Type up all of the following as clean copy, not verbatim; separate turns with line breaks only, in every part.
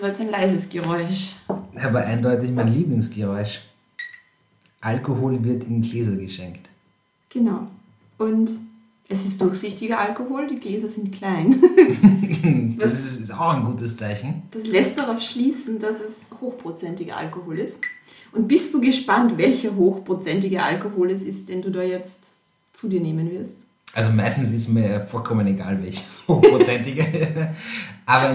war jetzt ein leises Geräusch.
Aber eindeutig mein Lieblingsgeräusch. Alkohol wird in Gläser geschenkt.
Genau. Und es ist durchsichtiger Alkohol, die Gläser sind klein.
Das ist auch ein gutes Zeichen.
Das lässt darauf schließen, dass es hochprozentiger Alkohol ist. Und bist du gespannt, welcher hochprozentige Alkohol es ist, den du da jetzt zu dir nehmen wirst?
Also meistens ist mir vollkommen egal, welcher hochprozentige. Aber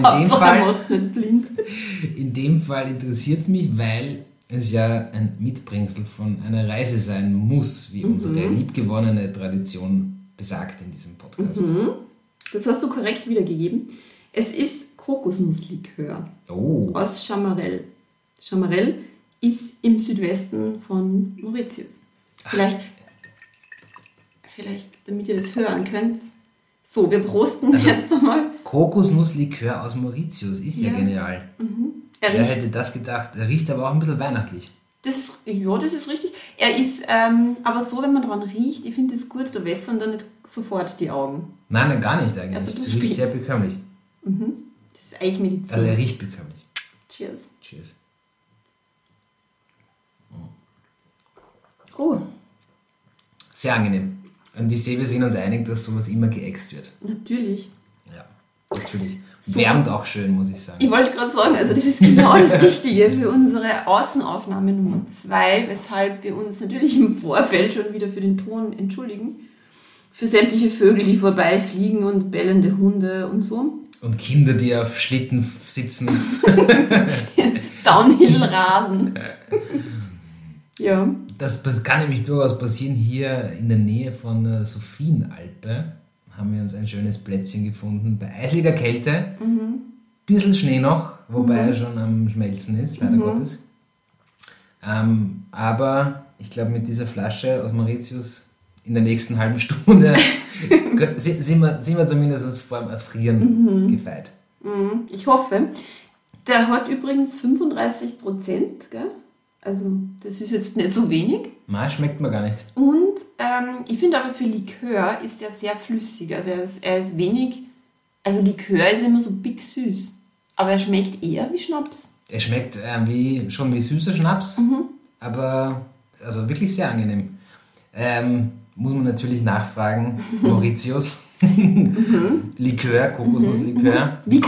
in dem Fall interessiert es mich, weil es ja ein Mitbringsel von einer Reise sein muss, wie unsere liebgewonnene Tradition besagt in diesem Podcast.
Das hast du korrekt wiedergegeben. Es ist Kokosnusslikör aus Chamarel. Chamarel ist im Südwesten von Mauritius. Vielleicht, damit ihr das hören könnt. So, wir prosten jetzt einmal.
Kokosnusslikör aus Mauritius ist ja genial. Wer hätte das gedacht? Er riecht aber auch ein bisschen weihnachtlich.
Das ist richtig. Er ist aber so, wenn man dran riecht, ich finde es gut, da wässern dann nicht sofort die Augen.
Nein, gar nicht eigentlich.
Also
das riecht sehr bekömmlich.
Das ist eigentlich Medizin.
Also er riecht bekömmlich.
Cheers.
Cheers.
Oh.
Sehr angenehm. Und ich sehe, wir sind uns einig, dass sowas immer geäxt wird.
Natürlich.
Ja, natürlich.
So.
Wärmt auch schön, muss ich sagen.
Ich wollte gerade sagen, also das ist genau das Richtige für unsere Außenaufnahme Nummer 2, weshalb wir uns natürlich im Vorfeld schon wieder für den Ton entschuldigen. Für sämtliche Vögel, die vorbeifliegen und bellende Hunde und so.
Und Kinder, die auf Schlitten sitzen.
Downhill-Rasen. Ja.
Das kann nämlich durchaus passieren. Hier in der Nähe von der Sophienalpe haben wir uns ein schönes Plätzchen gefunden bei eisiger Kälte. Bisschen Schnee noch, wobei er schon am Schmelzen ist, leider Gottes. Aber ich glaube, mit dieser Flasche aus Mauritius in der nächsten halben Stunde sind wir zumindest vor dem Erfrieren gefeit.
Ich hoffe. Der hat übrigens 35%, gell? Also das ist jetzt nicht so wenig.
Nein, schmeckt mir gar nicht.
Und ich finde aber für Likör ist er sehr flüssig. Also er ist wenig, also Likör ist immer so big süß. Aber er schmeckt eher wie Schnaps.
Er schmeckt wie süßer Schnaps, aber also wirklich sehr angenehm. Muss man natürlich nachfragen, Mauritius. Likör, Kokosnusslikör.
Wie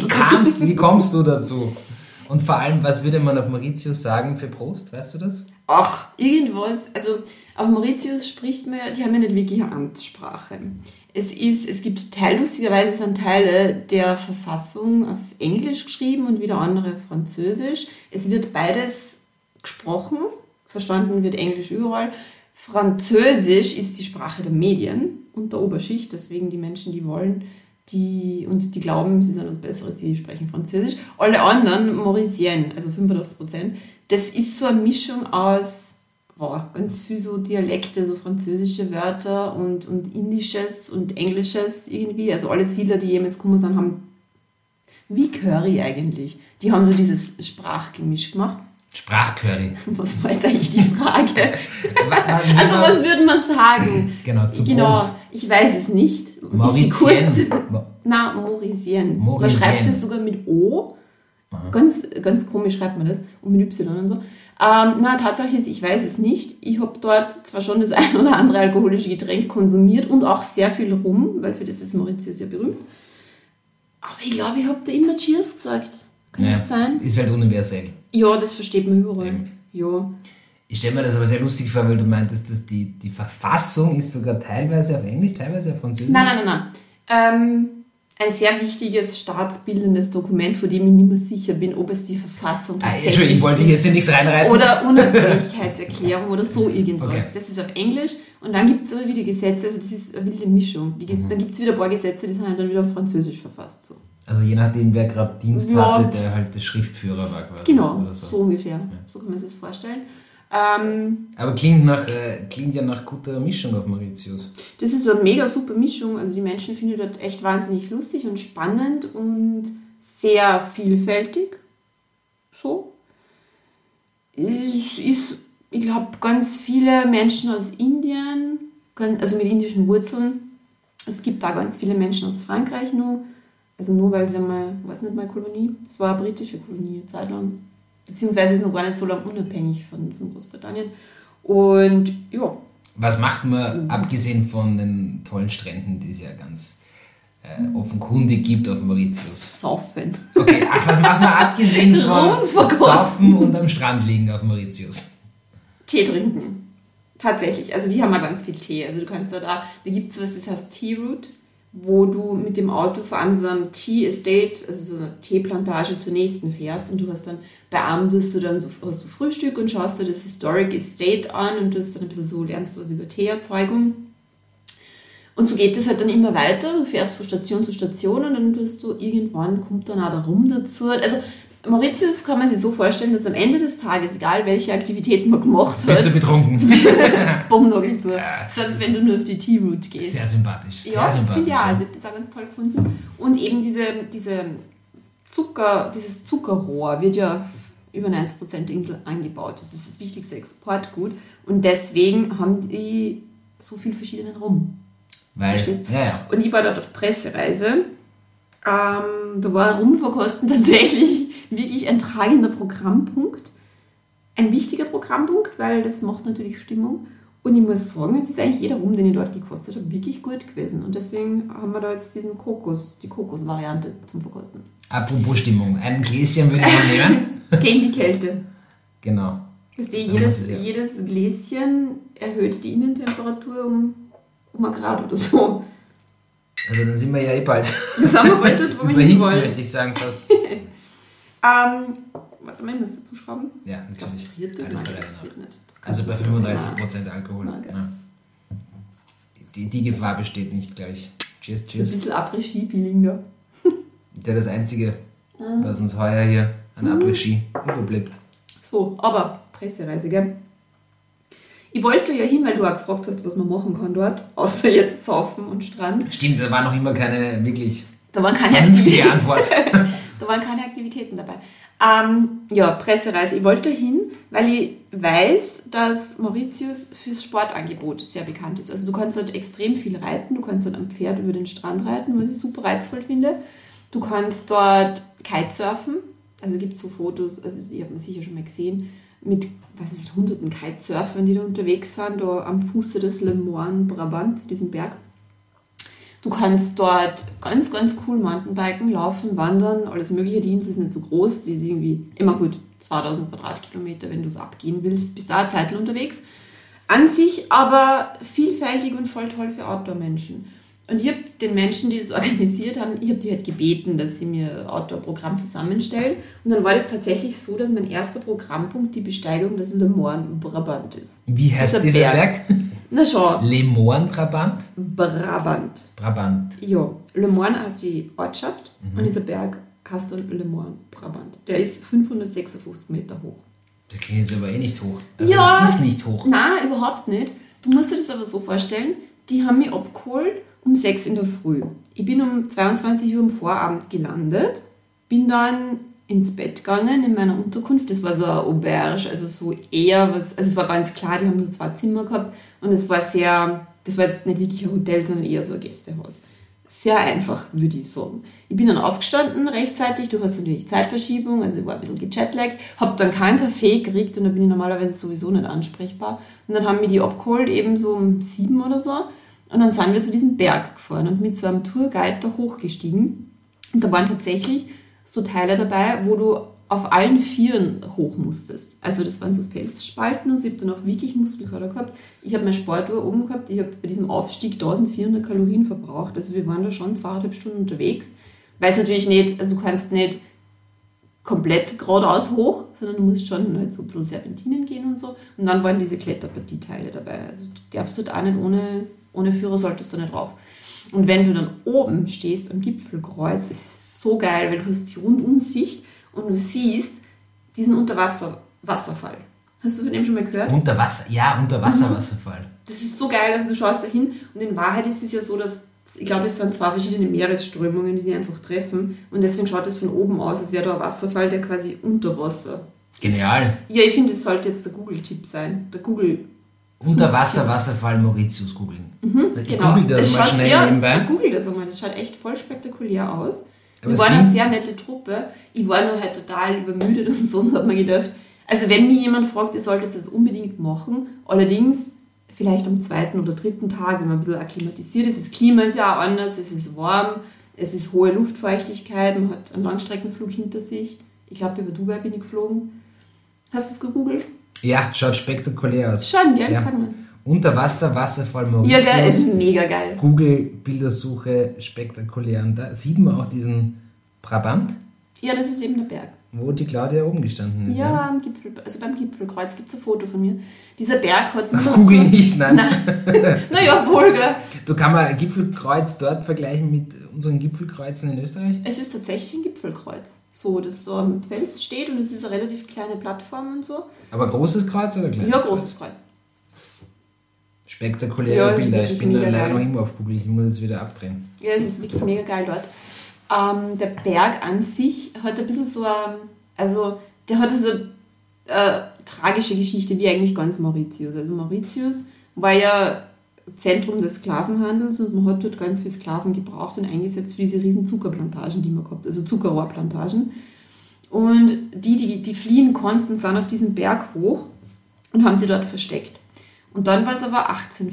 kommst du dazu? Und vor allem, was würde man auf Mauritius sagen für Prost? Weißt du das?
Ach, irgendwas. Also auf Mauritius spricht man ja, die haben ja nicht wirklich eine Amtssprache. Es gibt lustigerweise sind Teile der Verfassung auf Englisch geschrieben und wieder andere Französisch. Es wird beides gesprochen, verstanden wird Englisch überall. Französisch ist die Sprache der Medien und der Oberschicht, deswegen die Menschen, die wollen, die glauben, sie sind was Besseres, die sprechen Französisch. Alle anderen Mauritienne, also 85%. Das ist so eine Mischung aus ganz viel so Dialekte, so französische Wörter und Indisches und Englisches irgendwie. Also alle Siedler, die jemals gekommen sind, haben wie Curry eigentlich. Die haben so dieses Sprachgemisch gemacht.
Sprachcurry.
Was war jetzt eigentlich die Frage? Also was würde man sagen?
Genau, zum Prost.
Ich weiß es nicht.
Mauritienne.
Na, Mauritienne. Man schreibt das sogar mit O. Ganz, ganz komisch schreibt man das. Und mit Y und so. Tatsache ist, ich weiß es nicht. Ich habe dort zwar schon das ein oder andere alkoholische Getränk konsumiert und auch sehr viel Rum, weil für das ist Mauritius ja berühmt. Aber ich glaube, ich habe da immer Cheers gesagt. Kann das sein?
Ist halt universell.
Ja, das versteht man überall. Ja.
Ich stelle mir das aber sehr lustig vor, weil du meintest, dass die Verfassung ist sogar teilweise auf Englisch, teilweise auf Französisch.
Nein. Ein sehr wichtiges staatsbildendes Dokument, von dem ich nicht mehr sicher bin, ob es die Verfassung tatsächlich
Entschuldigung, ich wollte jetzt hier nichts reinreiten.
Oder Unabhängigkeitserklärung oder so irgendwas.
Okay.
Das ist auf Englisch und dann gibt es aber wieder Gesetze, also das ist eine wilde Mischung. Dann gibt es wieder ein paar Gesetze, die sind halt dann wieder auf Französisch verfasst. So.
Also je nachdem, wer gerade Dienst hatte, der halt der Schriftführer war quasi.
Genau,
oder
so ungefähr. Ja. So kann man sich das vorstellen.
Aber klingt ja nach guter Mischung auf Mauritius.
Das ist eine mega super Mischung. Also die Menschen finden das echt wahnsinnig lustig und spannend und sehr vielfältig. So. Ich glaube, ganz viele Menschen aus Indien, also mit indischen Wurzeln. Es gibt da ganz viele Menschen aus Frankreich noch. Also nur weil sie einmal, weiß nicht mal, Kolonie, das war eine britische Kolonie eine Zeit lang. Beziehungsweise ist noch gar nicht so lange unabhängig von Großbritannien. Und ja.
Was macht man, abgesehen von den tollen Stränden, die es ja ganz offenkundig gibt auf Mauritius?
Saufen.
Okay, was macht man abgesehen von
Rumverkosten.
Saufen und am Strand liegen auf Mauritius?
Tee trinken. Tatsächlich. Also die haben ja ganz viel Tee. Also du kannst da gibt es was, das heißt Tea Route, wo du mit dem Auto vor allem so einem Tea Estate, also so eine Teeplantage zur nächsten fährst und du hast dann bei Abend hast du Frühstück und schaust dir das Historic Estate an und du hast dann ein bisschen so, lernst was über Teeerzeugung. Und so geht es halt dann immer weiter. Du fährst von Station zu Station und dann tust du irgendwann, kommt dann auch der Rum dazu. Also Mauritius kann man sich so vorstellen, dass am Ende des Tages, egal welche Aktivitäten man gemacht hat,
bist du betrunken?
Bummnagel zu. Selbst wenn du nur auf die Tea Route gehst.
Sehr sympathisch.
Ja,
sehr sympathisch.
finde ich auch. Also ich habe das auch ganz toll gefunden. Und eben dieses Zuckerrohr wird ja über 90% der Insel angebaut. Das ist das wichtigste Exportgut. Und deswegen haben die so viel verschiedenen Rum. Verstehst?
Ja.
Und ich war dort auf Pressereise. Da war Rumverkosten tatsächlich wirklich ein tragender Programmpunkt. Ein wichtiger Programmpunkt, weil das macht natürlich Stimmung. Und ich muss sagen, es ist eigentlich jeder Rum, den ich dort gekostet habe, wirklich gut gewesen. Und deswegen haben wir da jetzt die Kokos-Variante zum Verkosten.
Apropos Stimmung, ein Gläschen würde ich mal nehmen.
Gegen die Kälte.
Genau.
Jedes Gläschen erhöht die Innentemperatur um 1 Grad oder so.
Also dann sind wir ja bald.
Da sind wir bald dort, wo wir
Überhitzen,
hinwollen.
möchte ich sagen fast.
Warte mal, ich muss dazu schrauben.
Ja, natürlich.
Friert das?
Alles
Nein,
der
das
Reihe
friert nicht. Das
also bei 35% Alkohol.
Okay.
Ja. Die Gefahr besteht nicht gleich. Cheers,
So ein
cheers.
bisschen Après-Ski-Feeling da.
Der das Einzige, was uns heuer hier an Après-Ski überbleibt.
So, aber Pressereise, gell? Ich wollte ja hin, weil du auch gefragt hast, was man machen kann dort, außer jetzt saufen und Strand.
Stimmt, da war noch immer keine wirklich
Da waren keine
vernünftige Antwort.
Da waren keine Aktivitäten dabei. Ja, Pressereise. Ich wollte hin, weil ich weiß, dass Mauritius fürs Sportangebot sehr bekannt ist. Also du kannst dort extrem viel reiten. Du kannst dort am Pferd über den Strand reiten, was ich super reizvoll finde. Du kannst dort Kitesurfen. Also gibt es so Fotos, also die hat man sicher schon mal gesehen, mit, weiß nicht, hunderten Kitesurfern, die da unterwegs sind, da am Fuße des Le Morne Brabant, diesem Berg. Du kannst dort ganz, ganz cool Mountainbiken, laufen, wandern, alles mögliche. Die Insel ist nicht so groß, die ist irgendwie immer gut 2000 Quadratkilometer, wenn du es abgehen willst, bist da eine Zeit unterwegs. An sich aber vielfältig und voll toll für Outdoor-Menschen. Und ich habe den Menschen, die das organisiert haben, ich habe die halt gebeten, dass sie mir ein Outdoor-Programm zusammenstellen. Und dann war das tatsächlich so, dass mein erster Programmpunkt die Besteigung des Le Morne Brabant ist.
Wie heißt dieser Berg?
Na schau.
Le Morne Brabant?
Brabant. Ja, Le Morne heißt die Ortschaft und dieser Berg heißt dann Le Morne Brabant. Der ist 556 Meter hoch.
Das klingt jetzt aber eh nicht hoch. Also
Ja.
das ist nicht hoch.
Nein, überhaupt nicht. Du musst dir das aber so vorstellen, die haben mich abgeholt um 6 in der Früh. Ich bin um 22 Uhr am Vorabend gelandet, bin dann ins Bett gegangen in meiner Unterkunft. Das war so eine Auberge, also so eher was, also es war ganz klar, die haben nur 2 Zimmer gehabt und es war das war jetzt nicht wirklich ein Hotel, sondern eher so ein Gästehaus. Sehr einfach, würde ich sagen. Ich bin dann aufgestanden rechtzeitig, du hast natürlich Zeitverschiebung, also ich war ein bisschen gejetlaggt, habe dann keinen Kaffee gekriegt und da bin ich normalerweise sowieso nicht ansprechbar. Und dann haben wir die abgeholt, eben so um 7 oder so. Und dann sind wir zu diesem Berg gefahren und mit so einem Tourguide da hochgestiegen. Und da waren tatsächlich so Teile dabei, wo du auf allen Vieren hoch musstest. Also das waren so Felsspalten und ich habe dann auch wirklich Muskelkater gehabt. Ich habe meine Sportuhr oben gehabt, ich habe bei diesem Aufstieg 1400 Kalorien verbraucht. Also wir waren da schon 2,5 Stunden unterwegs, weil es natürlich nicht, also du kannst nicht komplett geradeaus hoch, sondern du musst schon halt so ein bisschen Serpentinen gehen und so. Und dann waren diese Kletterpartieteile dabei. Also du darfst dort auch nicht ohne Führer solltest du nicht drauf. Und wenn du dann oben stehst am Gipfelkreuz, das ist so geil, weil du hast die Rundumsicht und du siehst diesen Unterwasser-Wasserfall. Hast du von dem schon mal gehört?
Unterwasser-Wasserfall.
Das ist so geil, also du schaust da hin und in Wahrheit ist es ja so, dass, ich glaube, es sind 2 verschiedene Meeresströmungen, die sich einfach treffen und deswegen schaut es von oben aus, als wäre da ein Wasserfall, der quasi unter Wasser.
Genial.
Ja, ich finde, das sollte jetzt der Google-Tipp sein. Der Google
Unterwasser-Wasserfall Mauritius googeln. Ich
Genau.
google das mal schnell nebenbei.
Google das einmal, das schaut echt voll spektakulär aus.
Aber
Wir waren eine sehr nette Truppe. Ich war nur halt total übermüdet und so und habe mir gedacht, also wenn mir jemand fragt, ihr solltet es unbedingt machen, allerdings vielleicht am 2. oder 3. Tag, wenn man ein bisschen akklimatisiert ist. Das Klima ist ja auch anders, es ist warm, es ist hohe Luftfeuchtigkeit, man hat einen Langstreckenflug hinter sich. Ich glaube, über Dubai bin ich geflogen. Hast du es gegoogelt?
Ja, schaut spektakulär aus.
Schon, ja,
Ja.
sag mal.
Wasserfall
Ja,
Mauritius.
der ist mega geil.
Google Bildersuche spektakulär. Und da sieht man auch diesen Brabant,
Ja, das ist eben der Berg.
wo die Claudia oben gestanden ist.
Ja, am Gipfel, also beim Gipfelkreuz gibt es ein Foto von mir. Dieser Berg hat...
Auf Google nicht, nein.
Naja, wohl, gell.
Du kannst mal ein Gipfelkreuz dort vergleichen mit unseren Gipfelkreuzen in Österreich?
Es ist tatsächlich ein Gipfelkreuz. So, das so am Fels steht und es ist eine relativ kleine Plattform und so.
Aber großes Kreuz oder kleines?
Ja, großes Kreuz.
Spektakuläre
Ja, ist
Bilder.
wirklich
Ich bin da
mega
leider
geil.
noch immer auf Google. Ich muss jetzt wieder abdrehen.
Ja, es ist wirklich mega geil dort. Der Berg an sich hat ein bisschen so also der hat so tragische Geschichte wie eigentlich ganz Mauritius. Also Mauritius war ja Zentrum des Sklavenhandels und man hat dort ganz viele Sklaven gebraucht und eingesetzt für diese riesen Zuckerplantagen, die man gehabt, also Zuckerrohrplantagen. Und die fliehen konnten, sind auf diesen Berg hoch und haben sie dort versteckt. Und dann war es aber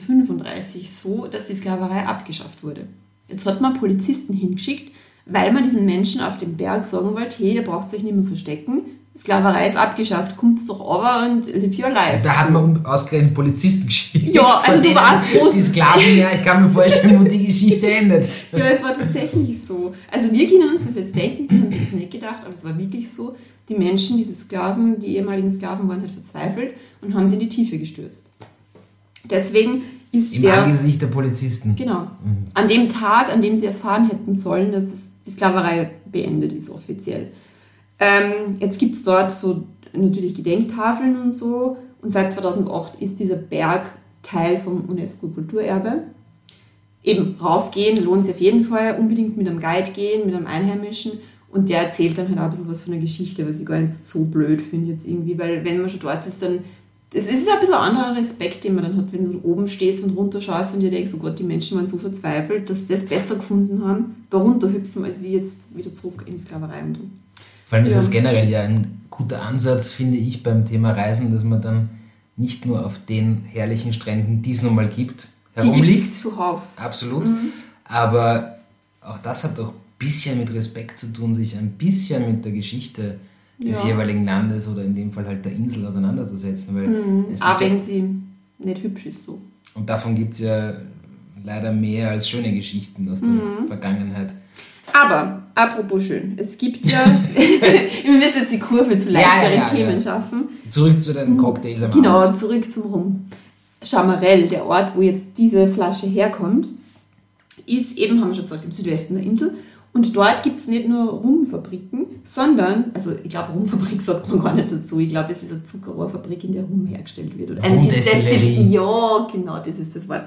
1835 so, dass die Sklaverei abgeschafft wurde. Jetzt hat man Polizisten hingeschickt, weil man diesen Menschen auf dem Berg sagen wollte, hey, ihr braucht euch nicht mehr verstecken, Sklaverei ist abgeschafft, kommt doch over und live your life.
Da hat man ausgerechnet Polizisten geschickt.
Ja, also du warst groß.
Die Sklaven, ja, ich kann mir vorstellen, wo die Geschichte endet.
Ja, es war tatsächlich so. Also wir können uns das jetzt denken, wir haben das nicht gedacht, aber es war wirklich so. Die Menschen, diese Sklaven, die ehemaligen Sklaven waren halt verzweifelt und haben sie in die Tiefe gestürzt. Deswegen ist
Im Angesicht der Polizisten.
Genau. An dem Tag, an dem sie erfahren hätten sollen, dass die Sklaverei beendet ist offiziell. Jetzt gibt es dort so natürlich Gedenktafeln und so. Und seit 2008 ist dieser Berg Teil vom UNESCO-Kulturerbe. Eben raufgehen lohnt sich auf jeden Fall. Unbedingt mit einem Guide gehen, mit einem Einheimischen. Und der erzählt dann halt auch ein bisschen was von der Geschichte, was ich gar nicht so blöd finde jetzt irgendwie. Weil wenn man schon dort ist, dann... Es ist ein bisschen ein anderer Respekt, den man dann hat, wenn du oben stehst und runterschaust und dir denkst, oh Gott, die Menschen waren so verzweifelt, dass sie es besser gefunden haben, da runterhüpfen, als wie jetzt wieder zurück in die Sklaverei und so.
Vor allem ist das generell ja ein guter Ansatz, finde ich, beim Thema Reisen, dass man dann nicht nur auf den herrlichen Stränden, die es nun mal gibt, herumliegt.
Die gibt's zuhauf.
Absolut. Aber auch das hat doch ein bisschen mit Respekt zu tun, sich ein bisschen mit der Geschichte des jeweiligen Landes oder in dem Fall halt der Insel auseinanderzusetzen. Weil es
Auch
gibt
wenn sie nicht hübsch ist so.
und davon gibt es ja leider mehr als schöne Geschichten aus der Vergangenheit.
Aber, apropos schön, es gibt ja, wir müssen jetzt die Kurve zu leichteren Themen schaffen.
Zurück zu den Cocktails am
Genau,
Abend.
zurück zum Rum. Chamarel, der Ort, wo jetzt diese Flasche herkommt, ist eben, haben wir schon gesagt, im Südwesten der Insel. Und dort gibt es nicht nur Rumfabriken, sondern, also ich glaube, Rumfabrik sagt man gar nicht dazu. Ich glaube, es ist eine Zuckerrohrfabrik, in der Rum hergestellt wird. Oder
Rumdestillerie.
Ja, genau, das ist das Wort.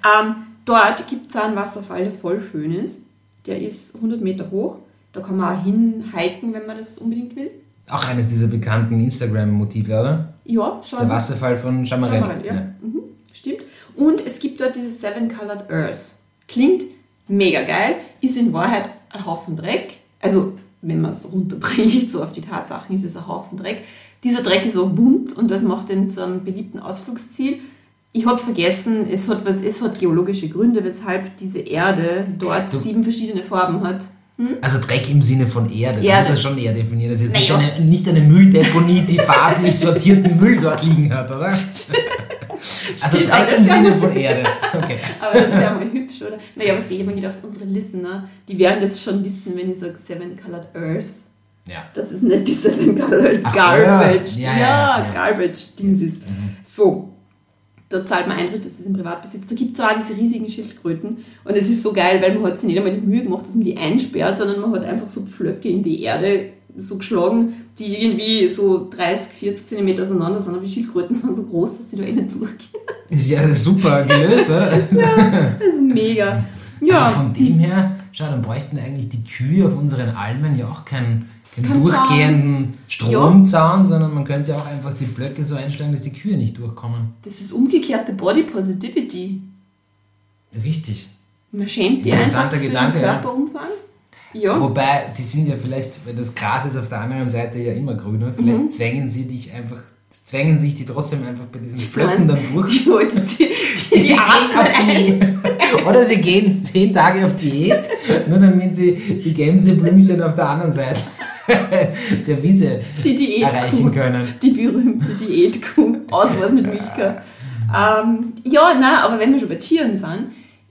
Dort gibt es einen Wasserfall, der voll schön ist. Der ist 100 Meter hoch. Da kann man auch hinhiken, wenn man das unbedingt will.
Auch eines dieser bekannten Instagram-Motive, oder?
Ja, schon.
Der Wasserfall von Chamarel.
Chamarel, ja. Stimmt. Und es gibt dort diese Seven Colored Earth. Klingt mega geil, ist in Wahrheit ein Haufen Dreck. Also, wenn man es runterbricht, so auf die Tatsachen, ist es ein Haufen Dreck. Dieser Dreck ist auch bunt und das macht ihn zu einem beliebten Ausflugsziel. Ich habe vergessen, es hat geologische Gründe, weshalb diese Erde dort 7 verschiedene Farben hat.
Also Dreck im Sinne von Erde. Du
Erde.
musst das schon eher definieren. Das ist jetzt nicht eine Mülldeponie, die farblich sortierten Müll dort liegen hat, oder? Also
Stimmt, aber
Dreck
das
im
kann
Sinne
man-
von Erde. Okay.
Aber das wäre mal hübsch, oder? Naja, aber ich habe mir gedacht, unsere Listener, die werden das schon wissen, wenn ich sage Seven Colored Earth.
Ja.
Das ist nicht die Seven Colored
Ach,
Garbage.
Earth. Ja.
Garbage-Dings ist. So, da zahlt man Eintritt, das ist im Privatbesitz. Da gibt es auch diese riesigen Schildkröten. Und es ist so geil, weil man hat sich nicht einmal die Mühe gemacht, dass man die einsperrt, sondern man hat einfach so Pflöcke in die Erde so geschlagen, die irgendwie so 30, 40 Zentimeter auseinander sind. Aber die Schildkröten sind so groß, dass sie da eh nicht durchgehen.
Ist ja super gelöst, oder?
Das ist mega. Ja.
Aber von dem her, schau, dann bräuchten eigentlich die Kühe auf unseren Almen ja auch keinen
Kein
durchgehenden Stromzaun, sondern man könnte ja auch einfach die Blöcke so einstellen, dass die Kühe nicht durchkommen.
Das ist umgekehrte Body Positivity.
Richtig.
Man schämt die einfach
Interessanter
für den
Gedanke, ja.
Körperumfang. Ja.
Wobei, die sind ja vielleicht, weil das Gras ist auf der anderen Seite ja immer grüner, vielleicht zwängen sich die trotzdem einfach bei diesen Pflöcken dann durch.
Die atmen.
Oder sie gehen 10 Tage auf Diät, nur damit sie die Gänseblümchen auf der anderen Seite der Wiese erreichen können.
Die berühmte Diätkuh, Auswas mit Milka. Aber wenn wir schon bei Tieren sind,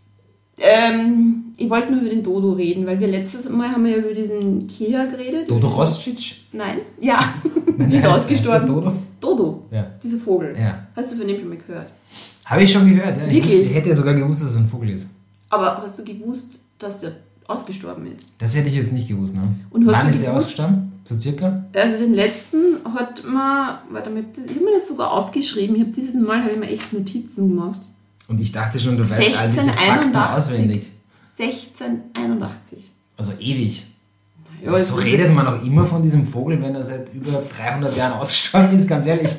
ich wollte nur über den Dodo reden, weil wir letztes Mal haben wir über diesen Kia geredet.
Dodo Roscic?
Nein, ja, die ist ausgestorben.
Dodo?
Dodo,
ja.
Dieser Vogel.
Ja.
Hast du von dem schon mal gehört?
Habe ich schon gehört, ja.
Wirklich?
Ich hätte ja sogar gewusst, dass es ein Vogel ist.
Aber hast du gewusst, dass der ausgestorben ist?
Das hätte ich jetzt nicht gewusst, ne?
Und
wann ist der ausgestorben? So circa?
Also den letzten hat man, ich habe mir das sogar aufgeschrieben, ich habe mir echt Notizen gemacht.
Und ich dachte schon, du weißt all diese Fakten auswendig. 1681.
Also
ewig.
Ja,
so redet man auch immer von diesem Vogel, wenn er seit über 300 Jahren ausgestorben ist, ganz ehrlich.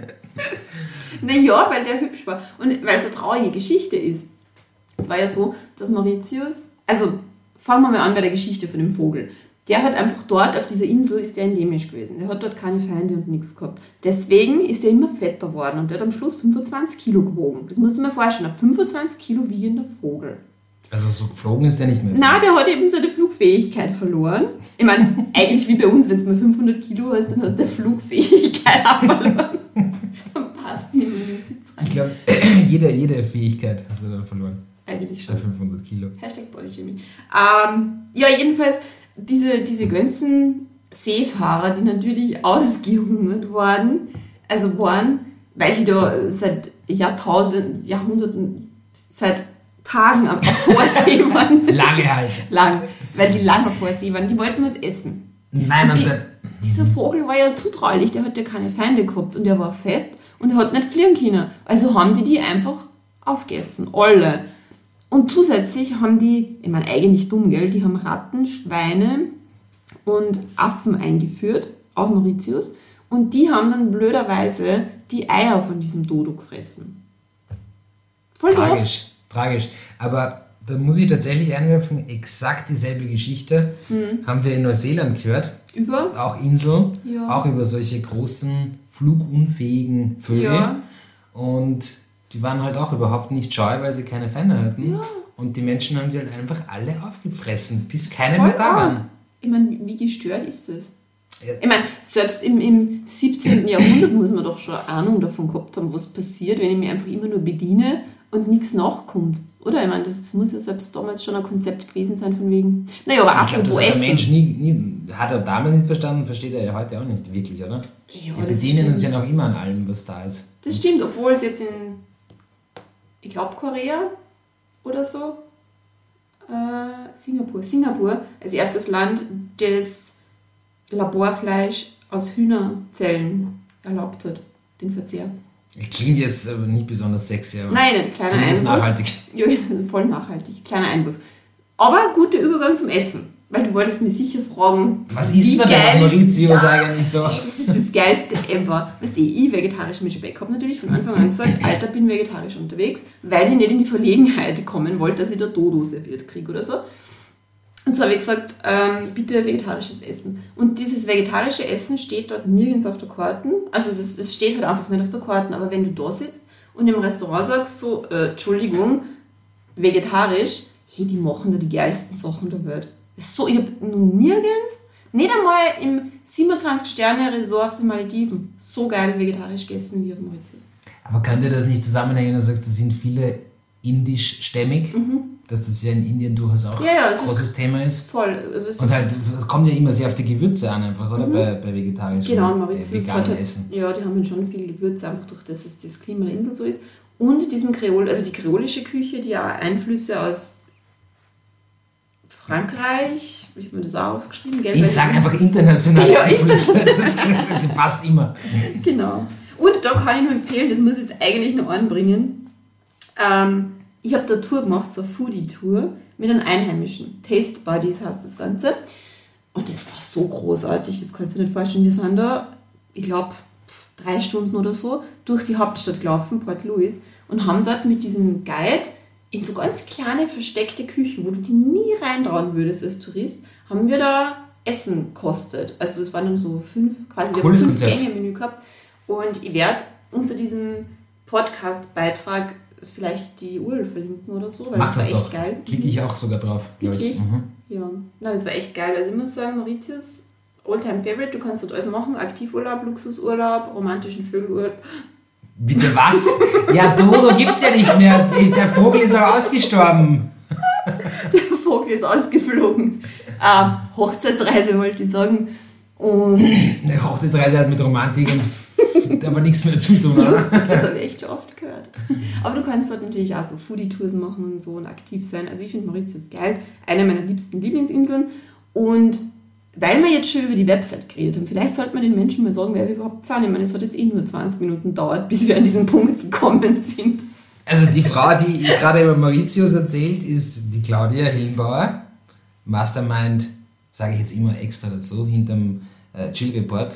Naja, weil der hübsch war. Und weil es eine traurige Geschichte ist. Es war ja so, dass Mauritius, also fangen wir mal an bei der Geschichte von dem Vogel. Der hat einfach dort, auf dieser Insel, ist der endemisch gewesen. Der hat dort keine Feinde und nichts gehabt. Deswegen ist er immer fetter geworden und der hat am Schluss 25 Kilo gewogen. Das musst du mir vorstellen, ein 25 Kilo wiegender Vogel.
Also so geflogen ist der nicht mehr.
Nein, der hat eben seine Flugfähigkeit verloren. Ich meine, eigentlich wie bei uns, wenn du mal 500 Kilo hast, dann hast du die Flugfähigkeit auch verloren. Dann passt nicht mehr in den Sitz rein.
Ich glaube, jede Fähigkeit hast du dann verloren.
Eigentlich schon.
Bei 500 Kilo.
#Bodychemie. Jedenfalls diese ganzen Seefahrer, die natürlich ausgehungert waren, weil die da seit Jahrhunderten, seit Tagen am Vorsee waren.
Lange halt.
Weil die lange auf Vorsee waren, die wollten was essen.
Nein, und
dieser Vogel war ja zutraulich, der hat ja keine Feinde gehabt und der war fett und er hat nicht fliegen können. Also haben die einfach aufgegessen, alle. Und zusätzlich haben die, ich meine eigentlich dumm, gell, die haben Ratten, Schweine und Affen eingeführt auf Mauritius und die haben dann blöderweise die Eier von diesem Dodo gefressen. Voll
Tragisch. Aber da muss ich tatsächlich einwerfen, exakt dieselbe Geschichte haben wir in Neuseeland gehört.
Über?
Auch Inseln,
ja.
Auch über solche großen, flugunfähigen Vögel. Ja. Und die waren halt auch überhaupt nicht scheu, weil sie keine Feinde hatten. Ja. Und die Menschen haben sie halt einfach alle aufgefressen, bis keine mehr da waren.
Ich meine, wie gestört ist das? Ja. Ich meine, selbst im 17. Jahrhundert muss man doch schon eine Ahnung davon gehabt haben, was passiert, wenn ich mich einfach immer nur bediene und nichts nachkommt. Oder? Ich meine, das muss ja selbst damals schon ein Konzept gewesen sein von wegen... Naja, aber
ich glaube, das hat der Mensch hat er damals nicht verstanden, versteht er ja heute auch nicht wirklich, oder? Ja, wir bedienen uns ja noch immer an allem, was da ist.
Das stimmt, obwohl es jetzt in, ich glaube, Korea oder so, Singapur als erstes Land, das Laborfleisch aus Hühnerzellen erlaubt hat, den Verzehr.
Klingt jetzt aber nicht besonders sexy, aber
nein, kleiner Einwurf.
Nachhaltig.
Ja, voll nachhaltig. Kleiner Einwurf. Aber guter Übergang zum Essen. Weil du wolltest mir sicher fragen,
was isst man denn auf Mauritius eigentlich so?
Das ist das Geilste ever. Weißt du, ich vegetarisch mit Speck habe natürlich von Anfang an gesagt, Alter, bin vegetarisch unterwegs, weil ich nicht in die Verlegenheit kommen wollte, dass ich da Dodo serviert kriege oder so. Und so habe ich gesagt, bitte vegetarisches Essen. Und dieses vegetarische Essen steht dort nirgends auf der Karte. Also das steht halt einfach nicht auf der Karte. Aber wenn du da sitzt und im Restaurant sagst so, Entschuldigung, vegetarisch, hey, die machen da die geilsten Sachen der Welt. Das ist so, ich habe noch nirgends, nicht einmal im 27-Sterne-Resort auf den Malediven, so geil vegetarisch gegessen wie auf Mauritius.
Aber könnte das nicht zusammenhängen, dass du sagst, das sind viele indischstämmig? Dass das ja in Indien durchaus auch ein großes Thema ist.
Voll. Also
und halt, es kommt ja immer sehr auf die Gewürze an, einfach, oder? Bei vegetarischem veganen Essen.
Ja, die haben halt schon viel Gewürze, einfach durch das es das Klima der Insel so ist. Und diesen die kreolische Küche, die ja Einflüsse aus Frankreich, ich habe mir das auch aufgeschrieben, gell?
Ich sage einfach internationale Einflüsse, das passt immer.
Genau. Und da kann ich nur empfehlen, das muss ich jetzt eigentlich noch anbringen. Ich habe da eine Tour gemacht, so eine Foodie-Tour mit einem Einheimischen. Taste Buddies heißt das Ganze. Und das war so großartig, das kannst du dir nicht vorstellen. Wir sind da, ich glaube, 3 Stunden oder so durch die Hauptstadt gelaufen, Port Louis, und haben dort mit diesem Guide in so ganz kleine versteckte Küchen, wo du die nie reintrauen würdest als Tourist, haben wir da Essen gekostet. Also es waren dann so 5 Gänge-Menü gehabt. Und ich werde unter diesem Podcast-Beitrag vielleicht die URL verlinken oder so, weil
Mach das
war echt
doch.
geil.
Klicke ich auch sogar drauf.
Wirklich? Ja. Nein, das war echt geil. Also ich muss sagen, Mauritius, Alltime Favorite, du kannst dort alles machen. Aktivurlaub, Luxusurlaub, romantischen Vögelurlaub.
Bitte was? Ja, Dodo gibt's ja nicht mehr. Der Vogel ist auch ausgestorben.
Der Vogel ist ausgeflogen. Hochzeitsreise wollte ich sagen. Und
Eine Hochzeitsreise hat mit Romantik und aber nichts mehr zu tun, oder?
das habe ich echt schon oft gehört. Aber du kannst dort natürlich auch so Foodie-Touren machen und so und aktiv sein. Also ich finde Mauritius geil. Eine meiner liebsten Lieblingsinseln. Und weil wir jetzt schon über die Website geredet haben, vielleicht sollte man den Menschen mal sagen, wer wir überhaupt sind. Ich meine, es hat jetzt nur 20 Minuten gedauert, bis wir an diesen Punkt gekommen sind.
Also die Frau, die gerade über Mauritius erzählt, ist die Claudia Hillenbauer. Mastermind, sage ich jetzt immer extra dazu, hinterm Chill Report,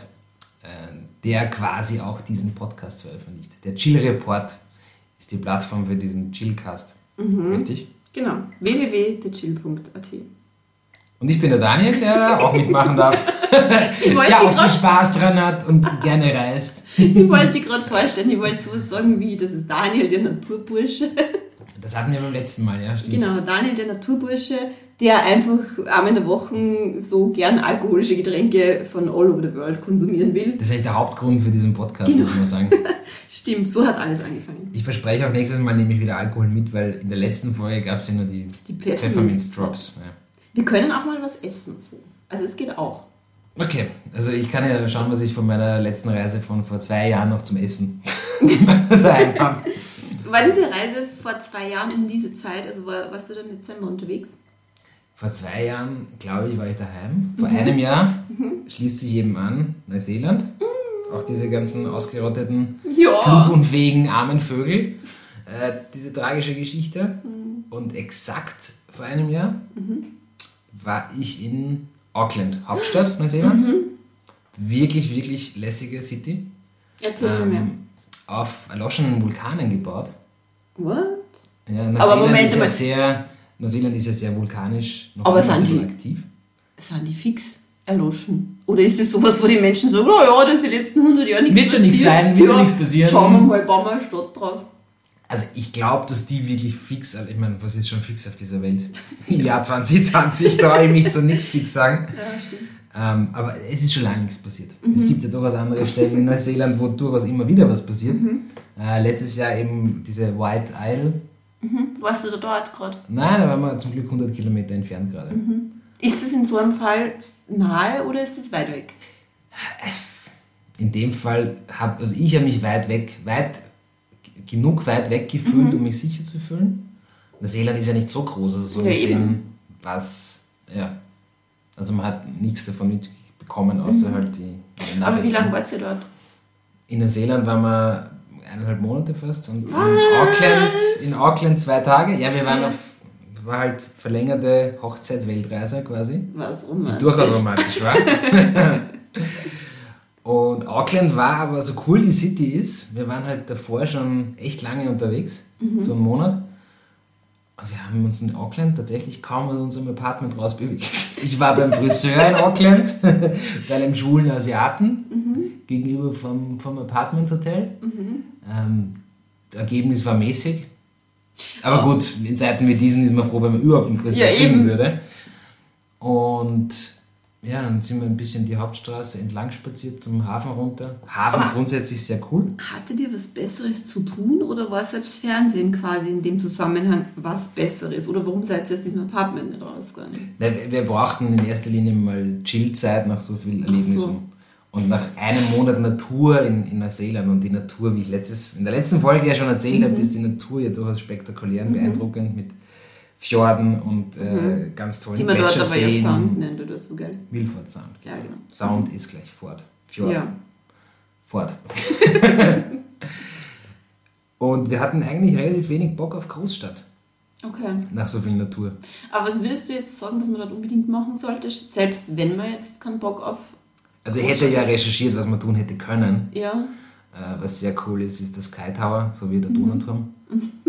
der quasi auch diesen Podcast veröffentlicht. Der Chill Report ist die Plattform für diesen Chillcast. Richtig?
Genau, www.thechill.at.
Und ich bin der Daniel, der auch mitmachen darf. Der auch viel Spaß dran hat und gerne reist.
Ich wollte dich gerade vorstellen, ich wollte sowas sagen wie, das ist Daniel, der Naturbursche.
Das hatten wir beim letzten Mal, ja, stimmt.
Genau, Daniel, der Naturbursche, der einfach einmal in der Woche so gern alkoholische Getränke von all over the world konsumieren will.
Das ist eigentlich der Hauptgrund für diesen Podcast,
Genau.
muss man sagen.
Stimmt, so hat alles angefangen.
Ich verspreche auch nächstes Mal nehme ich wieder Alkohol mit, weil in der letzten Folge gab es ja nur die Pfefferminz-Drops. Ja.
Wir können auch mal was essen. So. Also es geht auch.
Okay, also ich kann ja schauen, was ich von meiner letzten Reise von vor 2 Jahren noch zum Essen daheim habe.
War diese Reise vor 2 Jahren um diese Zeit, also warst du dann im Dezember unterwegs?
Vor 2 Jahren, glaube ich, war ich daheim. Vor einem Jahr schließt sich eben an Neuseeland. Auch diese ganzen ausgerotteten, flugunfähigen, armen Vögel. Diese tragische Geschichte. Und exakt vor einem Jahr war ich in Auckland, Hauptstadt Neuseelands. Wirklich, wirklich lässige City.
Erzähl mir mehr.
Auf erloschenen Vulkanen gebaut.
What?
Ja, Neuseeland ist ja sehr vulkanisch noch
aber sind die
aktiv.
Sind die fix erloschen? Oder ist es sowas, wo die Menschen sagen, oh ja, das ist die letzten 100 Jahre nichts passiert.
Wird schon nichts sein, wird schon nichts passieren.
Schauen wir mal, bauen wir eine Stadt drauf.
Also ich glaube, dass die wirklich fix, ich meine, was ist schon fix auf dieser Welt? Im Jahr 2020 darf ich mich zu nichts fix sagen.
Ja, stimmt.
Aber es ist schon lange nichts passiert. Es gibt ja durchaus andere Stellen in Neuseeland, wo durchaus immer wieder was passiert. Letztes Jahr eben diese White Isle.
Warst du da dort gerade?
Nein, da waren wir zum Glück 100 Kilometer entfernt gerade.
Ist das in so einem Fall nahe oder ist das weit weg?
In dem Fall habe ich mich genug weit weg gefühlt, um mich sicher zu fühlen. Neuseeland ist ja nicht so groß, also so gesehen, also man hat nichts davon mitbekommen, außer halt die Nachrichten.
Aber wie lange wart ihr dort?
In Neuseeland waren wir 1,5 Monate fast und in Auckland 2 Tage. Ja, wir waren war halt verlängerte Hochzeitsweltreise quasi.
Was romantisch.
Die durchaus romantisch war. Und Auckland war aber so cool die City ist, wir waren halt davor schon echt lange unterwegs, so einen Monat. Und wir haben uns in Auckland tatsächlich kaum aus unserem Apartment rausbewegt. Ich war beim Friseur in Auckland, bei einem schwulen Asiaten, gegenüber vom Apartment-Hotel. Ergebnis war mäßig. Aber gut, in Zeiten wie diesen ist man froh, wenn man überhaupt einen Friseur kriegen würde. Und ja, dann sind wir ein bisschen die Hauptstraße entlang spaziert zum Hafen runter. Hafen grundsätzlich sehr cool.
Hattet ihr was Besseres zu tun oder war selbst Fernsehen quasi in dem Zusammenhang was Besseres? Oder warum seid ihr aus diesem Apartment nicht rausgegangen?
Wir brauchten in erster Linie mal Chillzeit nach so vielen Erlebnissen. So. Und nach einem Monat Natur in Neuseeland und die Natur, wie ich in der letzten Folge ja schon erzählt habe, ist die Natur ja durchaus spektakulär und beeindruckend mit Fjorden und ganz tollen Gletscherseen.
Die man dort aber ja Sound nennt oder so, gell?
Milford Sound.
Ja, genau.
Sound ist gleich Fort. Fjord.
Ja.
Fort. Und wir hatten eigentlich relativ wenig Bock auf Großstadt.
Okay.
Nach so viel Natur.
Aber was würdest du jetzt sagen, was man dort unbedingt machen sollte, selbst wenn man jetzt keinen Bock auf...
Also ich hätte ja recherchiert, was man tun hätte können.
Ja.
Was sehr cool ist, ist der Sky Tower, so wie der Donauturm.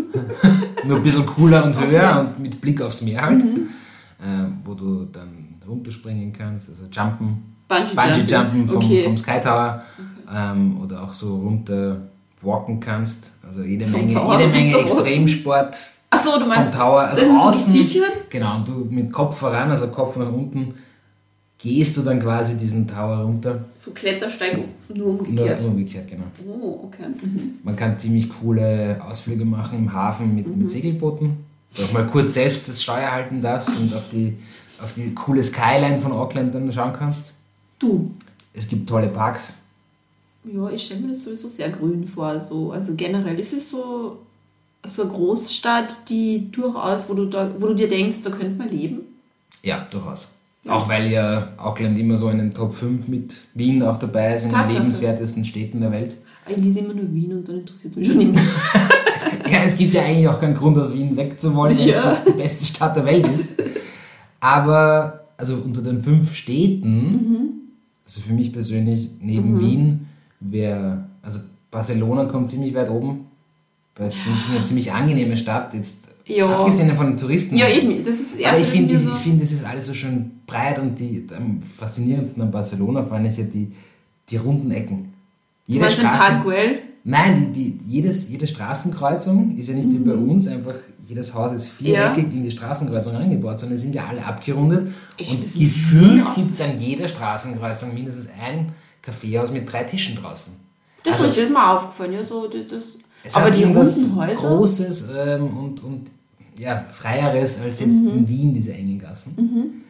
Nur ein bisschen cooler und höher und mit Blick aufs Meer halt. Wo du dann runterspringen kannst, also Bungee-Jumpen vom Sky Tower. Oder auch so runter walken kannst. Also jede Menge Extremsport.
Achso, du meinst,
vom Tower. Also
das ist
außen,
so gesichert?
Genau, und du mit Kopf voran, also Kopf nach unten, gehst du dann quasi diesen Tower runter.
So Klettersteig, nur umgekehrt.
Nur umgekehrt, genau.
Oh, okay.
Man kann ziemlich coole Ausflüge machen im Hafen mit Segelbooten. Wo du auch mal kurz selbst das Steuer halten darfst und auf die coole Skyline von Auckland dann schauen kannst. Es gibt tolle Parks.
Ja, ich stelle mir das sowieso sehr grün vor. Also generell ist es so eine Großstadt, die durchaus, wo du dir denkst, da könnte man leben.
Ja, durchaus. Ja. Auch weil ja Auckland immer so in den Top 5 mit Wien auch dabei ist, in den lebenswertesten Städten der Welt.
Eigentlich ist immer nur Wien und dann interessiert es mich schon nicht mehr.
Ja, es gibt ja eigentlich auch keinen Grund, aus Wien wegzuwollen, wenn es die beste Stadt der Welt ist. Aber, also unter den 5 Städten, also für mich persönlich neben Wien, also Barcelona kommt ziemlich weit oben, weil ich finde, es ist eine ziemlich angenehme Stadt, jetzt abgesehen von den Touristen.
Ja, eben, das ist das Erste.
Aber ich finde, es ist alles so schön breit und am faszinierendsten an Barcelona fand ich ja die runden Ecken. Jede Straße. Nein, jede Straßenkreuzung ist ja nicht wie bei uns, einfach jedes Haus ist viereckig in die Straßenkreuzung reingebaut, sondern sind ja alle abgerundet. Und gefühlt gibt es an jeder Straßenkreuzung mindestens ein Kaffeehaus mit 3 Tischen draußen.
Das ist mir aufgefallen, ja, so das.
Es aber die runden Häuser? Großes und Freieres als jetzt in Wien, diese engen Gassen.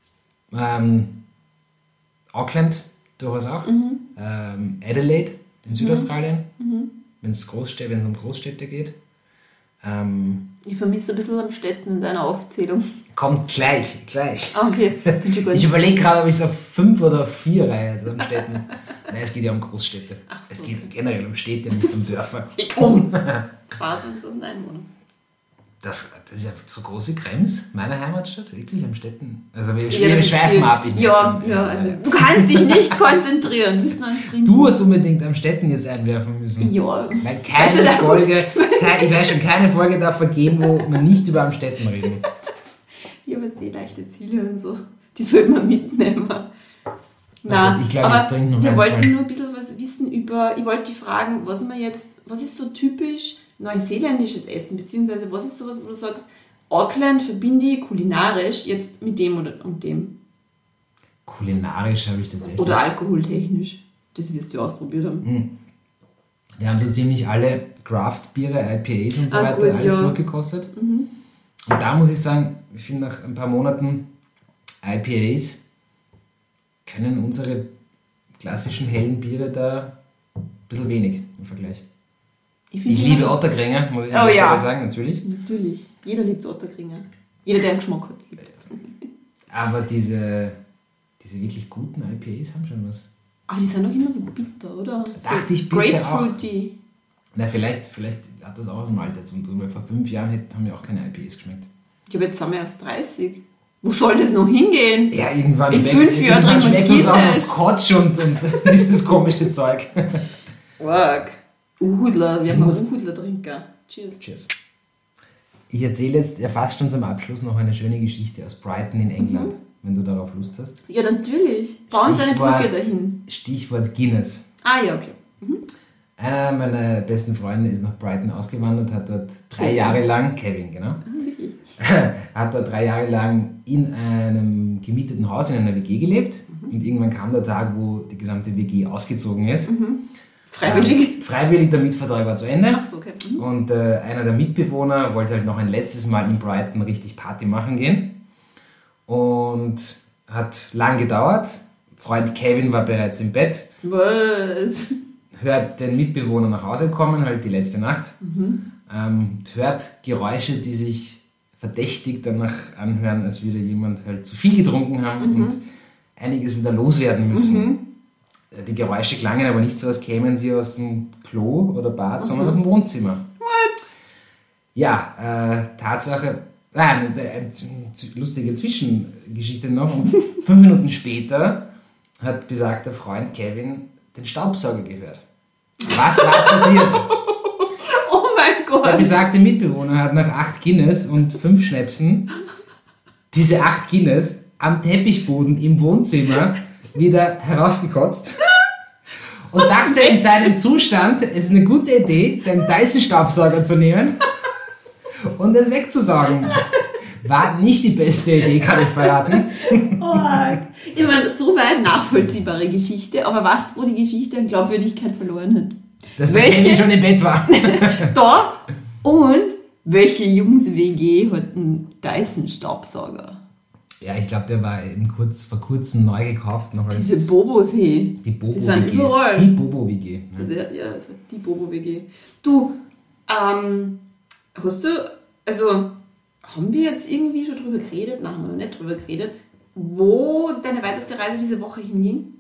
Auckland durchaus auch. Adelaide in Südaustralien, wenn es um Großstädte geht.
Ich vermisse ein bisschen am Städten in deiner Aufzählung.
Kommt gleich.
Okay.
Ich überlege gerade, ob ich es auf 5 oder 4 reihe an Städten. Nein, es geht ja um Großstädte.
Ach so.
Es geht generell um Städte, nicht um Dörfer.
Quasi ist das ein Einwohner.
Das ist ja so groß wie Krems, meine Heimatstadt, wirklich am Städten. Also wir schweifen ab.
Du kannst dich nicht konzentrieren.
Du hast unbedingt am Städten jetzt einwerfen müssen.
Ja.
Weil ich weiß schon, keine Folge darf vergehen, wo wir nicht über am Städten reden.
Ja, aber sehr leichte Ziele und so. Die sollte man mitnehmen. Nein,
ich glaube, ich trinke noch
wir wollten nur ein bisschen was wissen ich wollte dich fragen, was ist so typisch neuseeländisches Essen, beziehungsweise was ist sowas, wo du sagst, Auckland verbinde ich kulinarisch jetzt mit dem und dem?
Kulinarisch habe ich tatsächlich.
Oder alkoholtechnisch. Das wirst du ausprobiert haben.
Wir haben so ziemlich alle Craft-Biere, IPAs und so weiter, alles durchgekostet. Und da muss ich sagen, ich finde nach ein paar Monaten IPAs können unsere klassischen hellen Biere da ein bisschen wenig im Vergleich. Ich liebe Otterkringer, muss ich sagen, natürlich.
Natürlich, jeder liebt Otterkringer. Jeder, der einen Geschmack hat, liebt.
Aber diese wirklich guten IPAs haben schon was.
Aber die sind doch immer so bitter, oder?
Dachte ich bisher auch.
Grapefruity.
Na, vielleicht hat das auch aus dem Alter zu tun, weil vor 5 Jahren haben mir auch keine IPAs geschmeckt.
Ja, aber jetzt sind wir erst 30. Wo soll das noch hingehen?
Ja, irgendwann
in 5 Jahren
schmeckt das auch noch Scotch und dieses komische Zeug.
Org. Uhudler, wir haben Uhudler-Trinker. Cheers.
Ich erzähle jetzt ja fast schon zum Abschluss noch eine schöne Geschichte aus Brighton in England, wenn du darauf Lust hast.
Ja, natürlich. Bauen Sie eine Brücke dahin.
Stichwort Guinness.
Ah ja, okay.
Einer meiner besten Freunde ist nach Brighton ausgewandert, hat dort 3 Jahre lang, Kevin, genau, hat dort 3 Jahre lang in einem gemieteten Haus, in einer WG gelebt. Und irgendwann kam der Tag, wo die gesamte WG ausgezogen ist. Freiwillig, der Mietvertrag war zu Ende.
Ach so, okay.
Und einer der Mitbewohner wollte halt noch ein letztes Mal in Brighton richtig Party machen gehen. Und hat lang gedauert. Freund Kevin war bereits im Bett.
Was?
Hört den Mitbewohner nach Hause kommen, halt die letzte Nacht. Hört Geräusche, die sich verdächtig danach anhören, als würde jemand halt zu viel getrunken haben und einiges wieder loswerden müssen. Die Geräusche klangen aber nicht so, als kämen sie aus dem Klo oder Bad, sondern aus dem Wohnzimmer.
What?
Ja, Tatsache, eine lustige Zwischengeschichte noch. Und 5 Minuten später hat besagter Freund Kevin den Staubsauger gehört. Was war passiert?
Oh mein Gott.
Der besagte Mitbewohner hat nach 8 Guinness und 5 Schnäpsen diese 8 Guinness am Teppichboden im Wohnzimmer wieder herausgekotzt und dachte in seinem Zustand, es ist eine gute Idee, den Dyson-Staubsauger zu nehmen und es wegzusaugen. War nicht die beste Idee, kann ich verraten.
Ich meine, so weit nachvollziehbare Geschichte, aber weißt du, wo die Geschichte an Glaubwürdigkeit verloren hat?
Dass der Kenny schon im Bett war.
Da und welche Jungs-WG hat einen Dyson-Staubsauger?
Ja, ich glaube, der war vor kurzem neu gekauft. Noch als
Diese Bobos, hey.
Die
Die sind
Bobo-WG.
überall.
Die Bobo-WG.
Ja, also die Bobo-WG. Du, hast du, also haben wir jetzt irgendwie schon drüber geredet? Nein, haben wir noch nicht drüber geredet, wo deine weiteste Reise diese Woche hinging?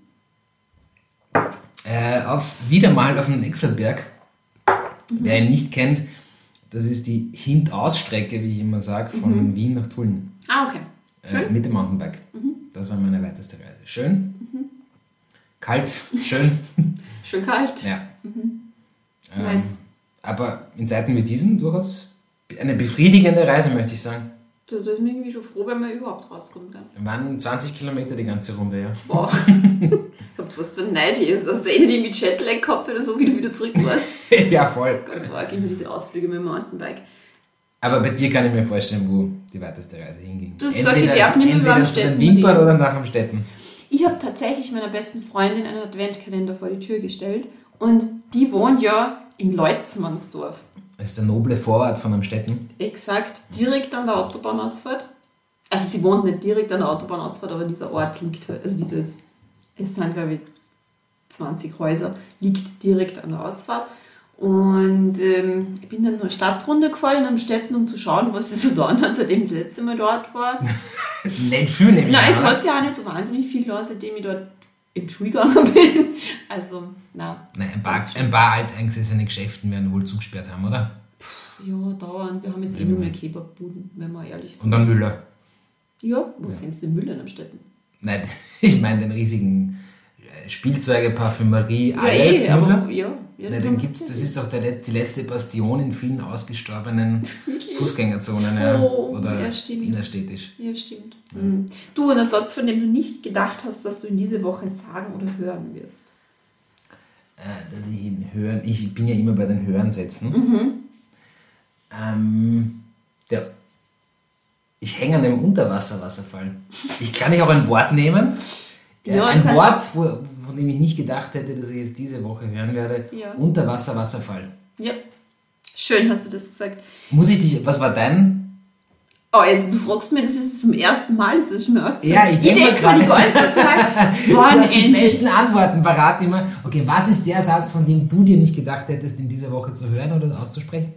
Wieder mal auf den Exelberg. Wer ihn nicht kennt, das ist die Hintausstrecke, wie ich immer sage, von Wien nach Tulln.
Ah, okay. Schön.
Mit dem Mountainbike. Das war meine weiteste Reise. Schön, kalt, schön.
Schön kalt.
Ja.
Nice.
Aber in Zeiten wie diesen durchaus eine befriedigende Reise, möchte ich sagen.
Da ist mir irgendwie schon froh, wenn man überhaupt rauskommt. Gell?
Waren 20 Kilometer die ganze Runde, ja.
Boah. Ich hab fast so neidisch. Hast du nicht irgendwie Jetlag gehabt oder so, wie du wieder zurück warst?
Ja, voll.
Ganz arg, immer diese Ausflüge mit dem Mountainbike.
Aber bei dir kann ich mir vorstellen, wo die weiteste Reise hinging.
Du hast gesagt, ich darf nicht mehr über
entweder zu den
Amstetten
Wimpern
reden.
oder nach Amstetten.
Ich habe tatsächlich meiner besten Freundin einen Adventkalender vor die Tür gestellt und die wohnt ja in Leutzmannsdorf.
Das ist der noble Vorort von Amstetten.
Exakt, direkt an der Autobahnausfahrt. Also sie wohnt nicht direkt an der Autobahnausfahrt, aber dieser Ort liegt halt, also es sind glaube ich 20 Häuser, liegt direkt an der Ausfahrt. Und ich bin dann nur eine Stadtrunde gefahren in Amstetten, um zu schauen, was sie so da hat, seitdem ich das letzte Mal dort war.
Nicht viel, nämlich.
Nein, es hat ja auch nicht so wahnsinnig viel los, seitdem ich dort in die Schule gegangen bin. Also, nein.
Nein, ein paar alteingesessene Geschäften werden wohl zugesperrt haben, oder?
Ja, dauernd. Wir haben jetzt nur mehr Kebabbuden, wenn wir ehrlich sind.
Und dann Müller.
Ja, wo kennst du den Müller in Amstetten?
Nein, ich meine den riesigen Spielzeuge, Parfümerie, alles
ja,
Müller.
aber, ja,
Nein, den gibt's, das ist doch die letzte Bastion in vielen ausgestorbenen Fußgängerzonen, ja. Oder
ja, stimmt.
innerstädtisch.
Ja, stimmt. Mhm. Du, ein Ersatz, von dem du nicht gedacht hast, dass du in diese Woche sagen oder hören wirst.
Ich bin ja immer bei den Hörensätzen. Ich hänge an dem Unterwasserwasserfall. Ich kann nicht auch ein Wort nehmen.
Ja,
ein Wort, von dem ich nicht gedacht hätte, dass ich es diese Woche hören werde.
Ja.
Unterwasserwasserfall.
Ja, schön hast du das gesagt.
Was war dein?
Oh, jetzt, du fragst mir, das ist zum ersten Mal, ist das schon mal aufgefallen?
Ja, ich denke
mir
gerade.
die ganze Zeit,
Du hast die
endlich.
besten Antworten parat immer. Okay, was ist der Satz, von dem du dir nicht gedacht hättest, in dieser Woche zu hören oder auszusprechen?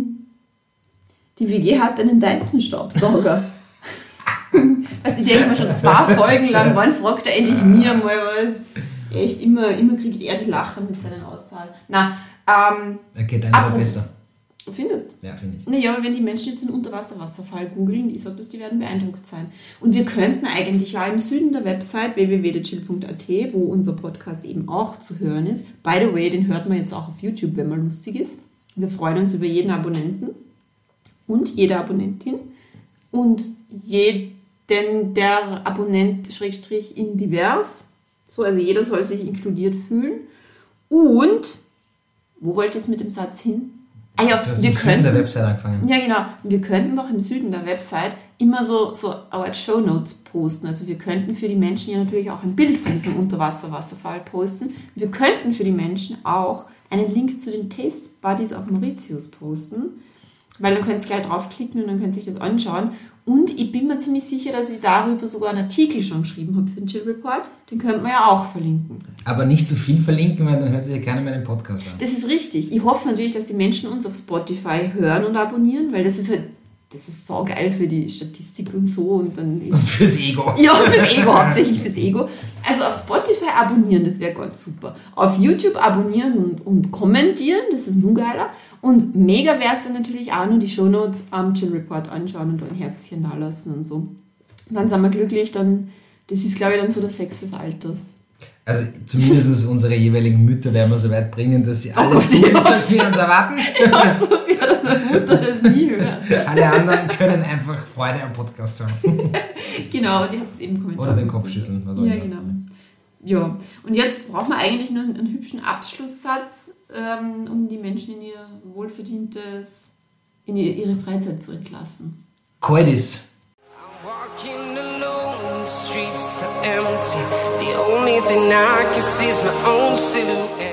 Die WG hat einen Dyson-Staubsauger. Also ich denke mal schon 2 Folgen lang, wann fragt er endlich mir mal was? Echt, immer kriegt er die Lachen mit seinen Aussagen. Na,
Okay, deine war besser.
Findest?
Ja, finde ich.
Naja, aber wenn die Menschen jetzt einen Unterwasserwasserfall googeln, ich sage, die werden beeindruckt sein. Und wir könnten eigentlich ja im Süden der Website www.chill.at, wo unser Podcast eben auch zu hören ist. By the way, den hört man jetzt auch auf YouTube, wenn man lustig ist. Wir freuen uns über jeden Abonnenten und jede Abonnentin und jeden, der Abonnent / in divers. So, also jeder soll sich inkludiert fühlen. Und, wo wollt ihr jetzt mit dem Satz hin? Ah ja,
Du hast
wir
im Süden
könnten,
der Website angefangen.
ja genau, wir könnten doch im Süden der Website immer so Art Shownotes posten. Also wir könnten für die Menschen ja natürlich auch ein Bild von diesem Unterwasserwasserfall posten. Wir könnten für die Menschen auch einen Link zu den Taste Buddies auf Mauritius posten, weil dann könnt ihr gleich draufklicken und dann könnt ihr sich das anschauen. Und ich bin mir ziemlich sicher, dass ich darüber sogar einen Artikel schon geschrieben habe für den Chill Report. Den könnte man ja auch verlinken.
Aber nicht zu viel verlinken, weil dann hört sich ja keiner mehr den Podcast an.
Das ist richtig. Ich hoffe natürlich, dass die Menschen uns auf Spotify hören und abonnieren, weil das ist so geil für die Statistik und so. Und dann ist
Fürs Ego.
ja, fürs Ego, hauptsächlich fürs Ego. Also auf Spotify abonnieren, das wäre ganz super. Auf YouTube abonnieren und kommentieren, das ist nur geiler. Und mega wäre es dann natürlich auch nur die Shownotes am Chill Report anschauen und ein Herzchen da lassen und so. Und dann sind wir glücklich, das ist glaube ich dann so der Sex des Alters.
Also zumindest unsere jeweiligen Mütter werden wir so weit bringen, dass sie alles tun, was wir uns erwarten.
Ich hoffe so sehr, dass meine Mutter das nie hört.
Alle anderen können einfach Freude am Podcast haben.
Genau, die hat es eben kommentiert.
Oder den Kopf schütteln.
Ja, genau. Ja, und jetzt braucht man eigentlich noch einen hübschen Abschlusssatz, um die Menschen in ihr wohlverdientes, in ihre Freizeit zu entlassen.
Coitus.
Walking alone, the streets are empty. The only thing I can see is my own silhouette.